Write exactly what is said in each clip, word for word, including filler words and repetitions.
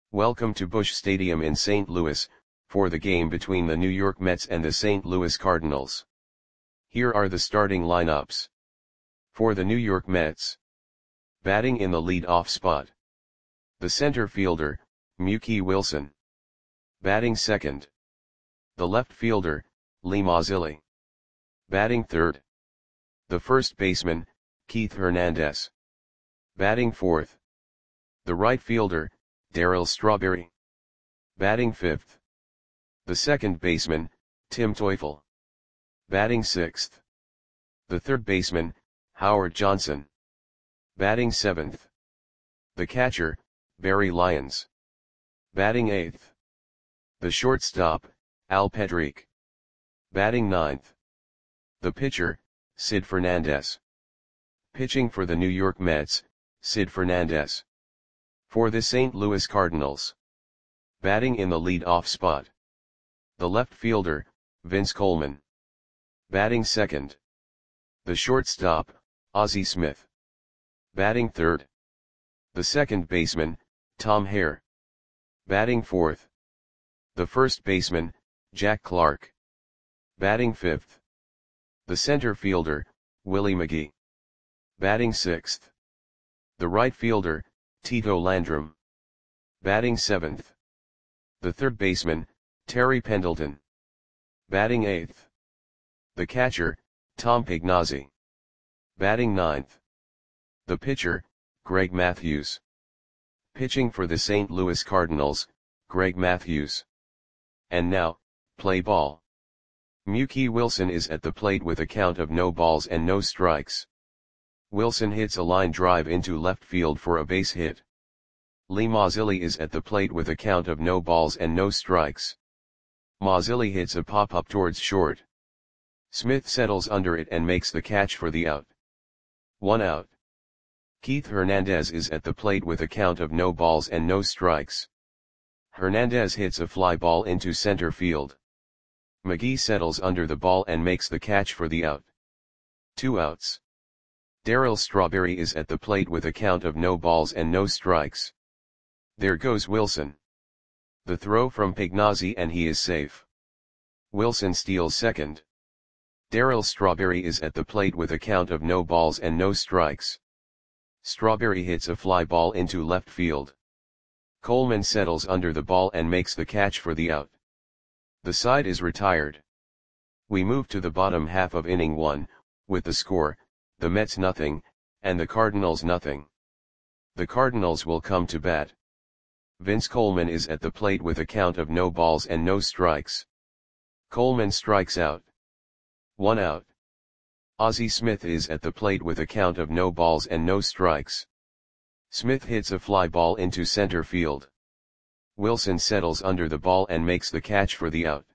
Welcome to Busch Stadium in Saint Louis, for the game between the New York Mets and the Saint Louis Cardinals. Here are the starting lineups. For the New York Mets. Batting in the lead-off spot. The center fielder, Mookie Wilson. Batting second. The left fielder, Lee Mazzilli. Batting third. The first baseman, Keith Hernandez. Batting fourth. The right fielder, Darryl Strawberry. Batting fifth. The second baseman, Tim Teufel. Batting sixth. The third baseman, Howard Johnson. Batting seventh. The catcher, Barry Lyons. Batting eighth. The shortstop, Al Pedrique. Batting ninth. The pitcher, Sid Fernandez. Pitching for the New York Mets, Sid Fernandez. For the Saint Louis Cardinals. Batting in the lead-off spot. The left fielder, Vince Coleman. Batting second. The shortstop, Ozzie Smith. Batting third. The second baseman, Tom Hare. Batting fourth. The first baseman, Jack Clark. Batting fifth. The center fielder, Willie McGee. Batting sixth. The right fielder, Tito Landrum. Batting seventh. The third baseman, Terry Pendleton. Batting eighth. The catcher, Tom Pignazzi. Batting ninth. The pitcher, Greg Matthews. Pitching for the Saint Louis Cardinals, Greg Matthews. And now, play ball. Mookie Wilson is at the plate with a count of no balls and no strikes. Wilson hits a line drive into left field for a base hit. Lee Mazzilli is at the plate with a count of no balls and no strikes. Mazzilli hits a pop-up towards short. Smith settles under it and makes the catch for the out. One out. Keith Hernandez is at the plate with a count of no balls and no strikes. Hernandez hits a fly ball into center field. McGee settles under the ball and makes the catch for the out. Two outs. Darryl Strawberry is at the plate with a count of no balls and no strikes. There goes Wilson. The throw from Pignazzi and he is safe. Wilson steals second. Darryl Strawberry is at the plate with a count of no balls and no strikes. Strawberry hits a fly ball into left field. Coleman settles under the ball and makes the catch for the out. The side is retired. We move to the bottom half of inning one, with the score, the Mets nothing, and the Cardinals nothing. The Cardinals will come to bat. Vince Coleman is at the plate with a count of no balls and no strikes. Coleman strikes out. One out. Ozzie Smith is at the plate with a count of no balls and no strikes. Smith hits a fly ball into center field. Wilson settles under the ball and makes the catch for the out.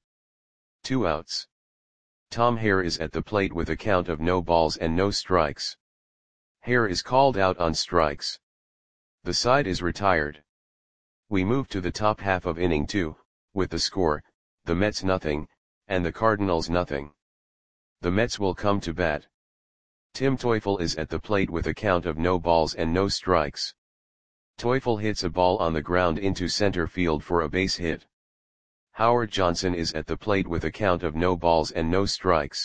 Two outs. Tom Hare is at the plate with a count of no balls and no strikes. Hare is called out on strikes. The side is retired. We move to the top half of inning two, with the score, the Mets nothing, and the Cardinals nothing. The Mets will come to bat. Tim Teufel is at the plate with a count of no balls and no strikes. Teufel hits a ball on the ground into center field for a base hit. Howard Johnson is at the plate with a count of no balls and no strikes.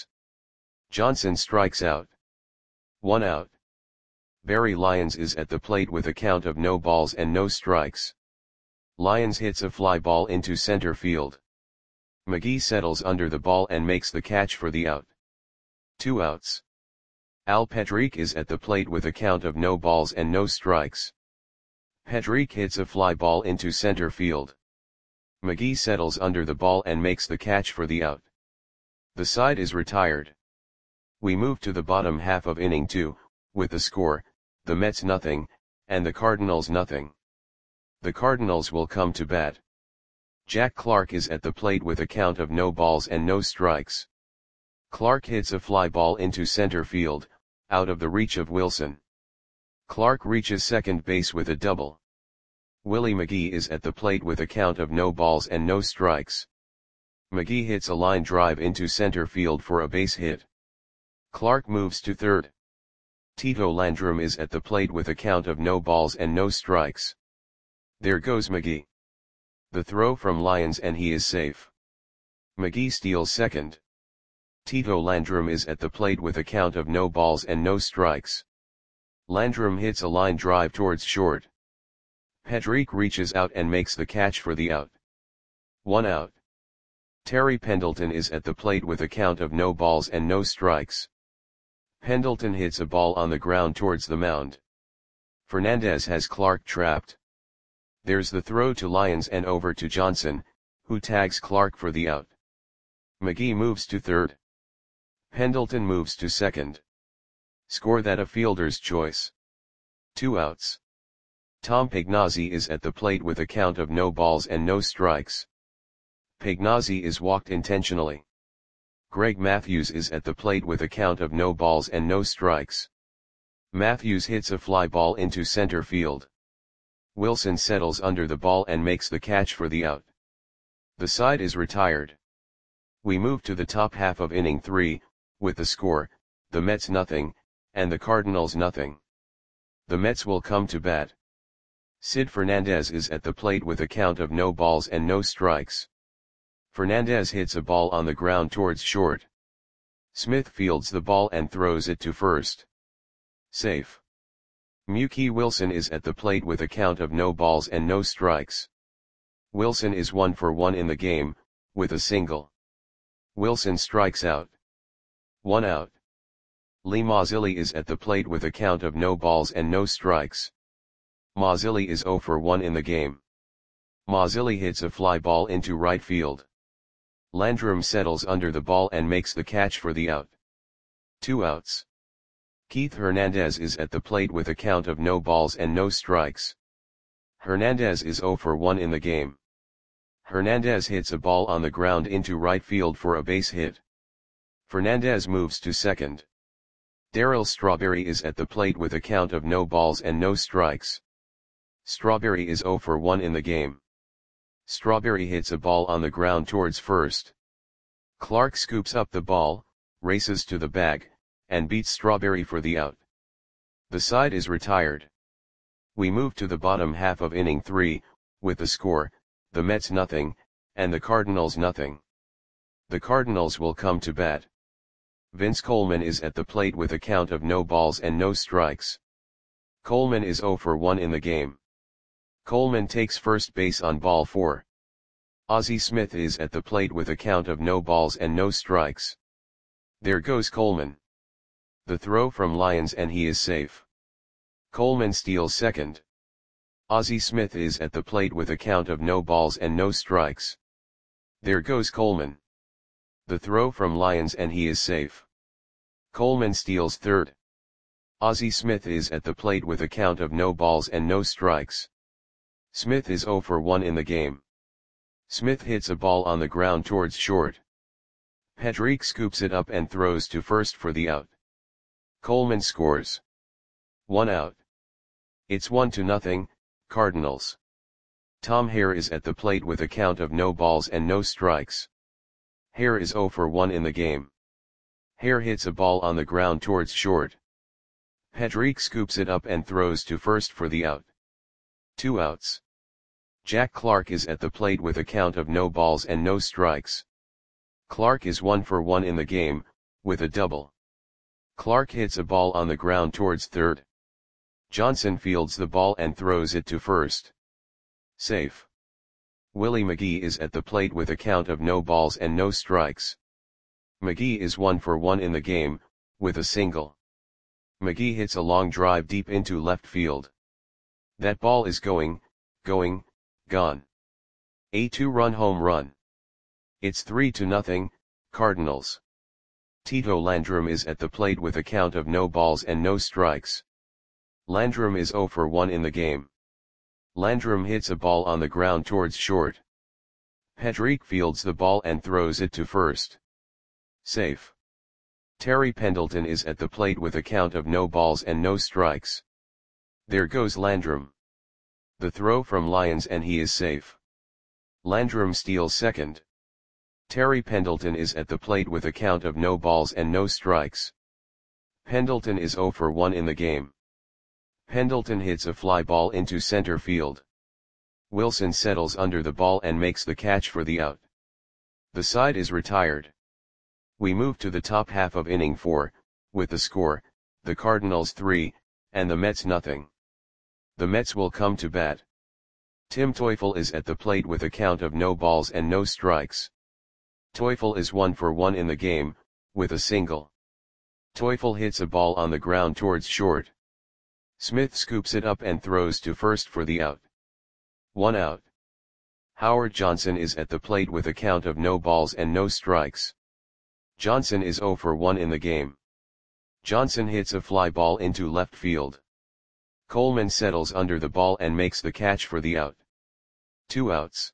Johnson strikes out. One out. Barry Lyons is at the plate with a count of no balls and no strikes. Lyons hits a fly ball into center field. McGee settles under the ball and makes the catch for the out. Two outs. Al Pedrique is at the plate with a count of no balls and no strikes. Pedrique hits a fly ball into center field. McGee settles under the ball and makes the catch for the out. The side is retired. We move to the bottom half of inning two, with the score, the Mets nothing, and the Cardinals nothing. The Cardinals will come to bat. Jack Clark is at the plate with a count of no balls and no strikes. Clark hits a fly ball into center field, out of the reach of Wilson. Clark reaches second base with a double. Willie McGee is at the plate with a count of no balls and no strikes. McGee hits a line drive into center field for a base hit. Clark moves to third. Tito Landrum is at the plate with a count of no balls and no strikes. There goes McGee. The throw from Lyons and he is safe. McGee steals second. Tito Landrum is at the plate with a count of no balls and no strikes. Landrum hits a line drive towards short. Pedrique reaches out and makes the catch for the out. One out. Terry Pendleton is at the plate with a count of no balls and no strikes. Pendleton hits a ball on the ground towards the mound. Fernandez has Clark trapped. There's the throw to Lyons and over to Johnson, who tags Clark for the out. McGee moves to third. Pendleton moves to second. Score that a fielder's choice. Two outs. Tom Pagnozzi is at the plate with a count of no balls and no strikes. Pagnozzi is walked intentionally. Greg Matthews is at the plate with a count of no balls and no strikes. Matthews hits a fly ball into center field. Wilson settles under the ball and makes the catch for the out. The side is retired. We move to the top half of inning three, with the score, the Mets nothing, and the Cardinals nothing. The Mets will come to bat. Sid Fernandez is at the plate with a count of no balls and no strikes. Fernandez hits a ball on the ground towards short. Smith fields the ball and throws it to first. Safe. Mookie Wilson is at the plate with a count of no balls and no strikes. Wilson is one for one in the game, with a single. Wilson strikes out. One out. Lee Mazzilli is at the plate with a count of no balls and no strikes. Mazzilli is zero for one in the game. Mazzilli hits a fly ball into right field. Landrum settles under the ball and makes the catch for the out. Two outs. Keith Hernandez is at the plate with a count of no balls and no strikes. Hernandez is zero for one in the game. Hernandez hits a ball on the ground into right field for a base hit. Fernandez moves to second. Darryl Strawberry is at the plate with a count of no balls and no strikes. Strawberry is zero for one in the game. Strawberry hits a ball on the ground towards first. Clark scoops up the ball, races to the bag, and beats Strawberry for the out. The side is retired. We move to the bottom half of inning three, with the score, the Mets nothing, and the Cardinals nothing. The Cardinals will come to bat. Vince Coleman is at the plate with a count of no balls and no strikes. Coleman is zero for one in the game. Coleman takes first base on ball four. Ozzie Smith is at the plate with a count of no balls and no strikes. There goes Coleman. The throw from Lyons and he is safe. Coleman steals second. Ozzie Smith is at the plate with a count of no balls and no strikes. There goes Coleman. The throw from Lyons and he is safe. Coleman steals third. Ozzie Smith is at the plate with a count of no balls and no strikes. Smith is zero for one in the game. Smith hits a ball on the ground towards short. Pedrique scoops it up and throws to first for the out. Coleman scores. One out. It's one to nothing, Cardinals. Tom Hare is at the plate with a count of no balls and no strikes. Hare is zero for one in the game. Hare hits a ball on the ground towards short. Pedrique scoops it up and throws to first for the out. Two outs. Jack Clark is at the plate with a count of no balls and no strikes. Clark is one for one in the game, with a double. Clark hits a ball on the ground towards third. Johnson fields the ball and throws it to first. Safe. Willie McGee is at the plate with a count of no balls and no strikes. McGee is one for one in the game, with a single. McGee hits a long drive deep into left field. That ball is going, going, gone. A two-run home run. It's three to nothing, Cardinals. Tito Landrum is at the plate with a count of no balls and no strikes. Landrum is zero for one in the game. Landrum hits a ball on the ground towards short. Pedrique fields the ball and throws it to first. Safe. Terry Pendleton is at the plate with a count of no balls and no strikes. There goes Landrum. The throw from Lyons and he is safe. Landrum steals second. Terry Pendleton is at the plate with a count of no balls and no strikes. Pendleton is zero for one in the game. Pendleton hits a fly ball into center field. Wilson settles under the ball and makes the catch for the out. The side is retired. We move to the top half of inning four, with the score, the Cardinals three, and the Mets nothing. The Mets will come to bat. Tim Teufel is at the plate with a count of no balls and no strikes. Teufel is one for one in the game, with a single. Teufel hits a ball on the ground towards short. Smith scoops it up and throws to first for the out. One out. Howard Johnson is at the plate with a count of no balls and no strikes. Johnson is zero for one in the game. Johnson hits a fly ball into left field. Coleman settles under the ball and makes the catch for the out. Two outs.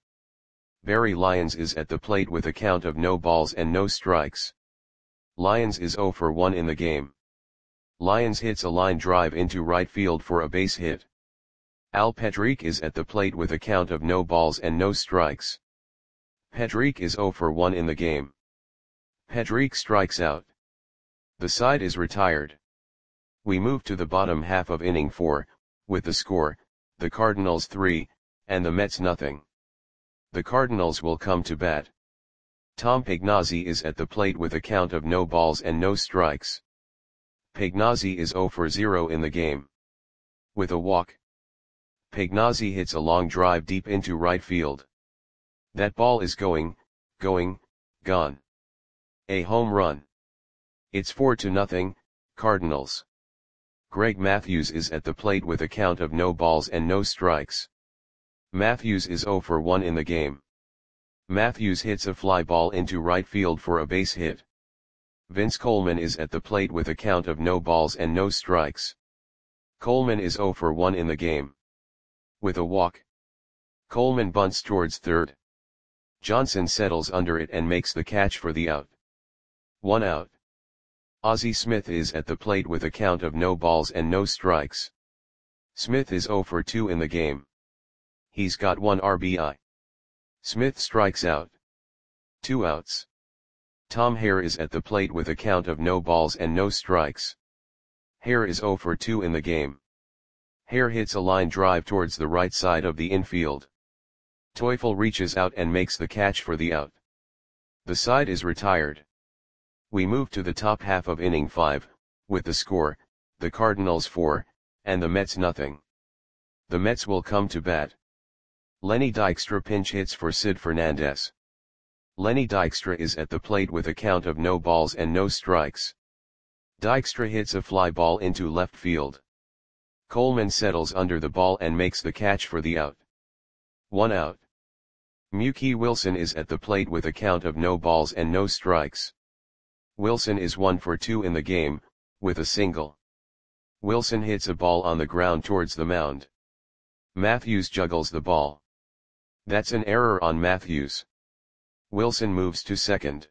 Barry Lyons is at the plate with a count of no balls and no strikes. Lyons is zero for one in the game. Lyons hits a line drive into right field for a base hit. Al Patrick is at the plate with a count of no balls and no strikes. Patrick is zero for one in the game. Patrick strikes out. The side is retired. We move to the bottom half of inning four, with the score, the Cardinals three, and the Mets nothing. The Cardinals will come to bat. Tom Pagnozzi is at the plate with a count of no balls and no strikes. Pagnozzi is zero for zero in the game. With a walk, Pagnozzi hits a long drive deep into right field. That ball is going, going, gone. A home run. It's four to nothing, Cardinals. Greg Matthews is at the plate with a count of no balls and no strikes. Matthews is zero for one in the game. Matthews hits a fly ball into right field for a base hit. Vince Coleman is at the plate with a count of no balls and no strikes. Coleman is zero for one in the game. With a walk, Coleman bunts towards third. Johnson settles under it and makes the catch for the out. One out. Ozzie Smith is at the plate with a count of no balls and no strikes. Smith is zero for two in the game. He's got one R B I. Smith strikes out. Two outs. Tom Hare is at the plate with a count of no balls and no strikes. Hare is zero for two in the game. Hare hits a line drive towards the right side of the infield. Teufel reaches out and makes the catch for the out. The side is retired. We move to the top half of inning five, with the score, the Cardinals four, and the Mets nothing. The Mets will come to bat. Lenny Dykstra pinch hits for Sid Fernandez. Lenny Dykstra is at the plate with a count of no balls and no strikes. Dykstra hits a fly ball into left field. Coleman settles under the ball and makes the catch for the out. One out. Mookie Wilson is at the plate with a count of no balls and no strikes. Wilson is one for two in the game, with a single. Wilson hits a ball on the ground towards the mound. Matthews juggles the ball. That's an error on Matthews. Wilson moves to second.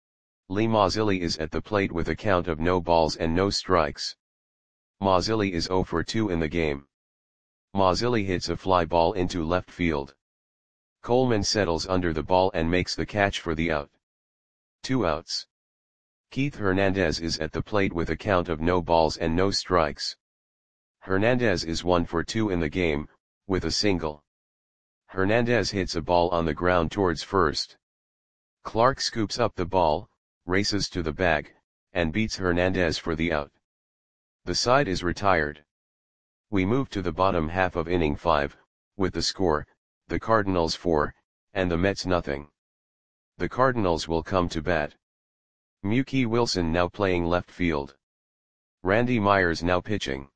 Lee Mazzilli is at the plate with a count of no balls and no strikes. Mazzilli is zero for two in the game. Mazzilli hits a fly ball into left field. Coleman settles under the ball and makes the catch for the out. Two outs. Keith Hernandez is at the plate with a count of no balls and no strikes. Hernandez is one for two in the game, with a single. Hernandez hits a ball on the ground towards first. Clark scoops up the ball, races to the bag, and beats Hernandez for the out. The side is retired. We move to the bottom half of inning five, with the score, the Cardinals four, and the Mets nothing. The Cardinals will come to bat. Mookie Wilson now playing left field. Randy Myers now pitching.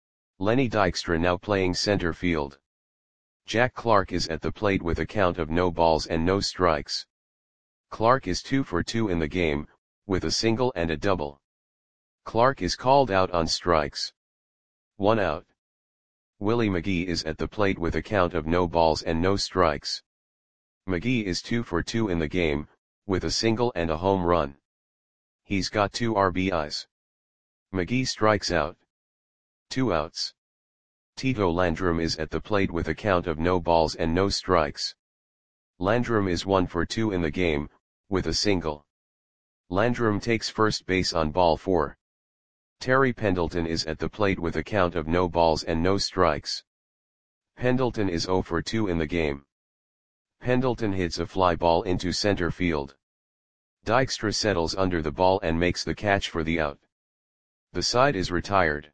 Lenny Dykstra now playing center field. Jack Clark is at the plate with a count of no balls and no strikes. Clark is two for two in the game, with a single and a double. Clark is called out on strikes. One out. Willie McGee is at the plate with a count of no balls and no strikes. McGee is two for two in the game, with a single and a home run. He's got two R B Is. McGee strikes out. Two outs. Tito Landrum is at the plate with a count of no balls and no strikes. Landrum is one for two in the game, with a single. Landrum takes first base on ball four. Terry Pendleton is at the plate with a count of no balls and no strikes. Pendleton is zero for two in the game. Pendleton hits a fly ball into center field. Dykstra settles under the ball and makes the catch for the out. The side is retired.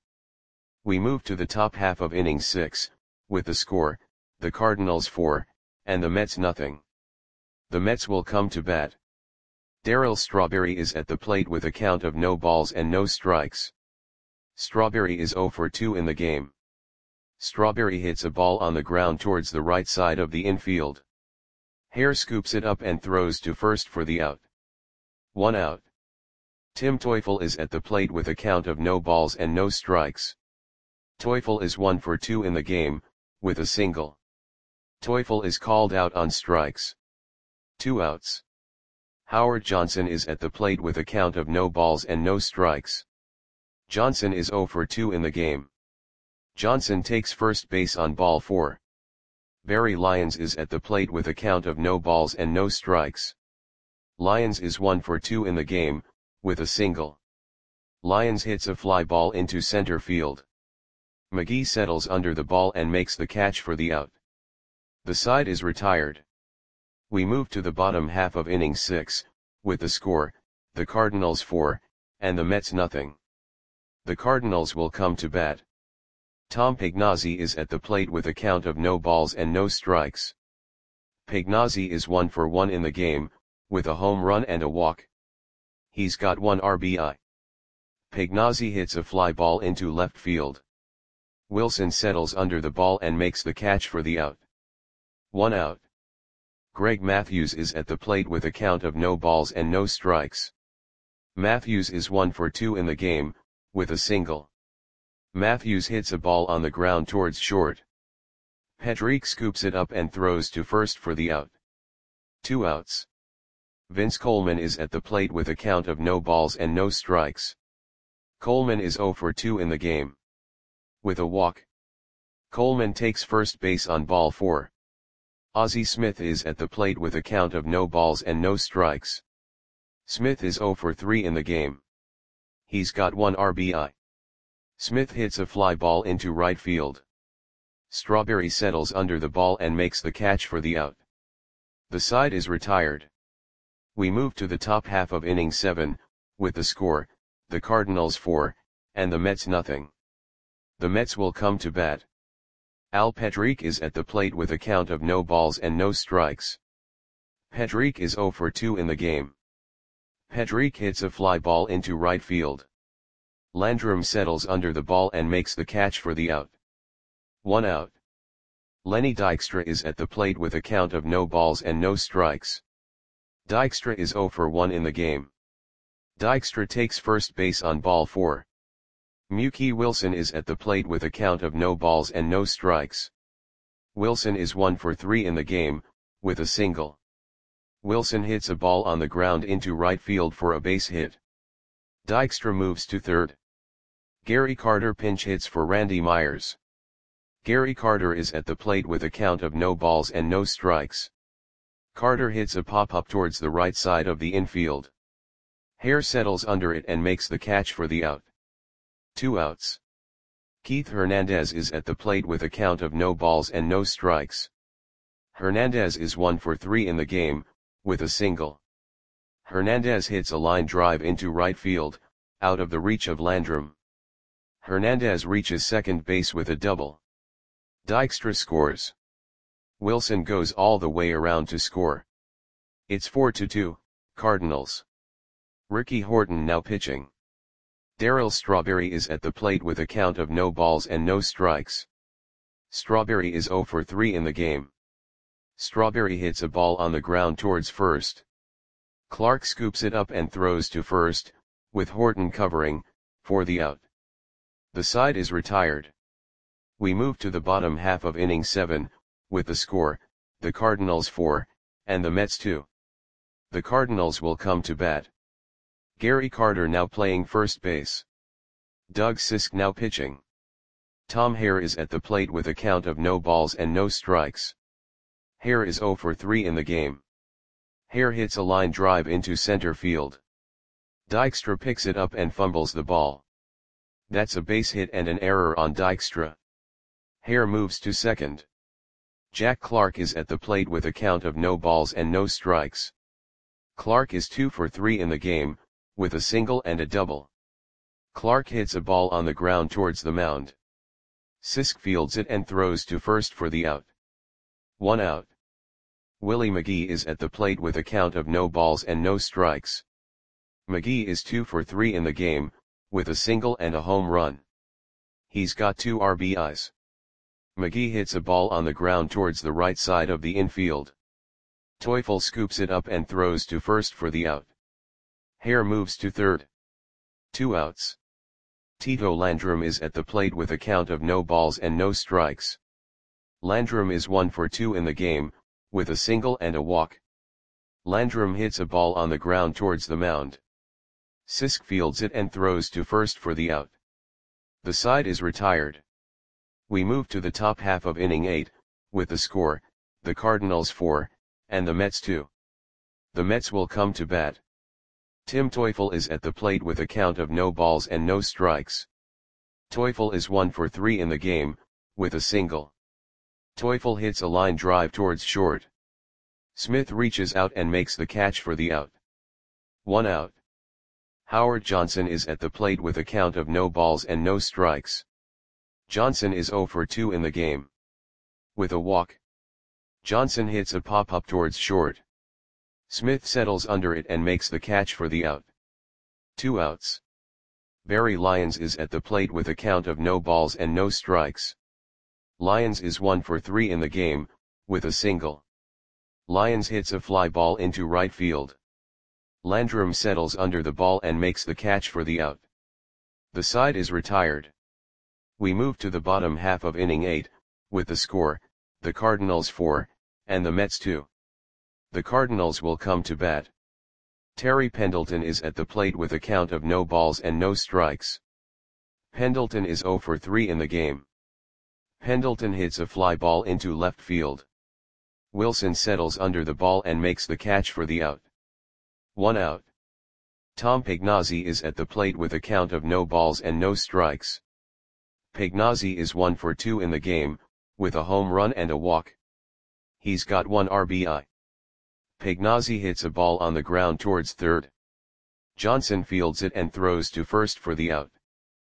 We move to the top half of inning six, with the score, the Cardinals four, and the Mets nothing. The Mets will come to bat. Darryl Strawberry is at the plate with a count of no balls and no strikes. Strawberry is zero for two in the game. Strawberry hits a ball on the ground towards the right side of the infield. Hare scoops it up and throws to first for the out. One out. Tim Teufel is at the plate with a count of no balls and no strikes. Teufel is one for two in the game, with a single. Teufel is called out on strikes. Two outs. Howard Johnson is at the plate with a count of no balls and no strikes. Johnson is zero for two in the game. Johnson takes first base on ball four. Barry Lyons is at the plate with a count of no balls and no strikes. Lyons is one for two in the game, with a single. Lyons hits a fly ball into center field. McGee settles under the ball and makes the catch for the out. The side is retired. We move to the bottom half of inning six, with the score, the Cardinals four, and the Mets nothing. The Cardinals will come to bat. Tom Pagnozzi is at the plate with a count of no balls and no strikes. Pagnozzi is one for one in the game, with a home run and a walk. He's got one R B I. Pagnozzi hits a fly ball into left field. Wilson settles under the ball and makes the catch for the out. One out. Greg Matthews is at the plate with a count of no balls and no strikes. Matthews is one for two in the game, with a single. Matthews hits a ball on the ground towards short. Petrick scoops it up and throws to first for the out. Two outs. Vince Coleman is at the plate with a count of no balls and no strikes. Coleman is zero for two in the game. With a walk. Coleman takes first base on ball four. Ozzie Smith is at the plate with a count of no balls and no strikes. Smith is zero for three in the game. He's got one R B I. Smith hits a fly ball into right field. Strawberry settles under the ball and makes the catch for the out. The side is retired. We move to the top half of inning seven, with the score, the Cardinals four, and the Mets nothing. The Mets will come to bat. Al Petrick is at the plate with a count of no balls and no strikes. Petrick is zero for two in the game. Petrick hits a fly ball into right field. Landrum settles under the ball and makes the catch for the out. One out. Lenny Dykstra is at the plate with a count of no balls and no strikes. Dykstra is zero for one in the game. Dykstra takes first base on ball four. Mookie Wilson is at the plate with a count of no balls and no strikes. Wilson is one for three in the game, with a single. Wilson hits a ball on the ground into right field for a base hit. Dykstra moves to third. Gary Carter pinch hits for Randy Myers. Gary Carter is at the plate with a count of no balls and no strikes. Carter hits a pop-up towards the right side of the infield. Hare settles under it and makes the catch for the out. Two outs. Keith Hernandez is at the plate with a count of no balls and no strikes. Hernandez is one for three in the game, with a single. Hernandez hits a line drive into right field, out of the reach of Landrum. Hernandez reaches second base with a double. Dykstra scores. Wilson goes all the way around to score. It's four to two, Cardinals. Ricky Horton now pitching. Darryl Strawberry is at the plate with a count of no balls and no strikes. Strawberry is zero for three in the game. Strawberry hits a ball on the ground towards first. Clark scoops it up and throws to first, with Horton covering, for the out. The side is retired. We move to the bottom half of inning seven, with the score, the Cardinals four, and the Mets two. The Cardinals will come to bat. Gary Carter now playing first base. Doug Sisk now pitching. Tom Hare is at the plate with a count of no balls and no strikes. Hare is zero for three in the game. Hare hits a line drive into center field. Dykstra picks it up and fumbles the ball. That's a base hit and an error on Dykstra. Hare moves to second. Jack Clark is at the plate with a count of no balls and no strikes. Clark is two for three in the game, with a single and a double. Clark hits a ball on the ground towards the mound. Sisk fields it and throws to first for the out. One out. Willie McGee is at the plate with a count of no balls and no strikes. McGee is two for three in the game, with a single and a home run. He's got two R B Is. McGee hits a ball on the ground towards the right side of the infield. Teufel scoops it up and throws to first for the out. Hare moves to third. Two outs. Tito Landrum is at the plate with a count of no balls and no strikes. Landrum is one for two in the game, with a single and a walk. Landrum hits a ball on the ground towards the mound. Sisk fields it and throws to first for the out. The side is retired. We move to the top half of inning eight, with the score, the Cardinals four, and the Mets two. The Mets will come to bat. Tim Teufel is at the plate with a count of no balls and no strikes. Teufel is one for three in the game, with a single. Teufel hits a line drive towards short. Smith reaches out and makes the catch for the out. One out. Howard Johnson is at the plate with a count of no balls and no strikes. Johnson is zero for two in the game. With a walk. Johnson hits a pop-up towards short. Smith settles under it and makes the catch for the out. Two outs. Barry Lyons is at the plate with a count of no balls and no strikes. Lyons is one for three in the game, with a single. Lyons hits a fly ball into right field. Landrum settles under the ball and makes the catch for the out. The side is retired. We move to the bottom half of inning eight, with the score, the Cardinals four, and the Mets two. The Cardinals will come to bat. Terry Pendleton is at the plate with a count of no balls and no strikes. Pendleton is zero for three in the game. Pendleton hits a fly ball into left field. Wilson settles under the ball and makes the catch for the out. One out. Tom Pagnozzi is at the plate with a count of no balls and no strikes. Pagnozzi is one for two in the game, with a home run and a walk. He's got one R B I. Pagnozzi hits a ball on the ground towards third. Johnson fields it and throws to first for the out.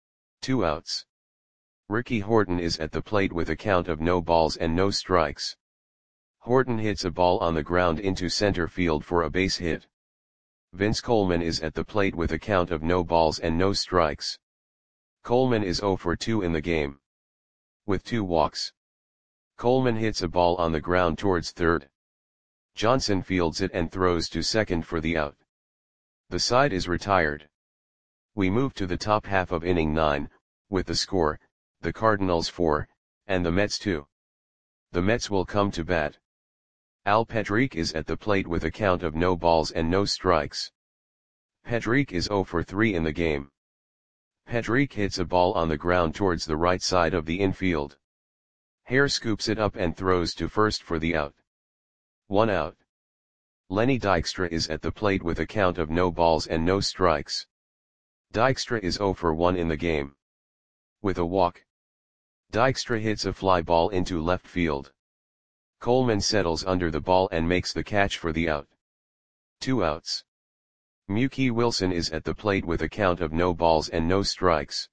Two outs. Ricky Horton is at the plate with a count of no balls and no strikes. Horton hits a ball on the ground into center field for a base hit. Vince Coleman is at the plate with a count of no balls and no strikes. Coleman is zero for two in the game. With two walks. Coleman hits a ball on the ground towards third. Johnson fields it and throws to second for the out. The side is retired. We move to the top half of inning nine, with the score, the Cardinals four, and the Mets two. The Mets will come to bat. Al Pedrique is at the plate with a count of no balls and no strikes. Pedrique is zero for three in the game. Pedrique hits a ball on the ground towards the right side of the infield. Hare scoops it up and throws to first for the out. One out. Lenny Dykstra is at the plate with a count of no balls and no strikes. Dykstra is zero for one in the game. With a walk. Dykstra hits a fly ball into left field. Coleman settles under the ball and makes the catch for the out. Two outs. Mookie Wilson is at the plate with a count of no balls and no strikes.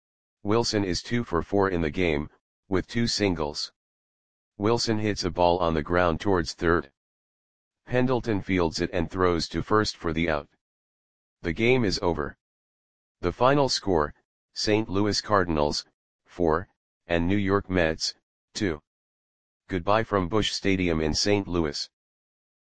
Wilson is two for four in the game, with two singles. Wilson hits a ball on the ground towards third. Pendleton fields it and throws to first for the out. The game is over. The final score, Saint Louis Cardinals, four, and New York Mets, two. Goodbye from Busch Stadium in Saint Louis.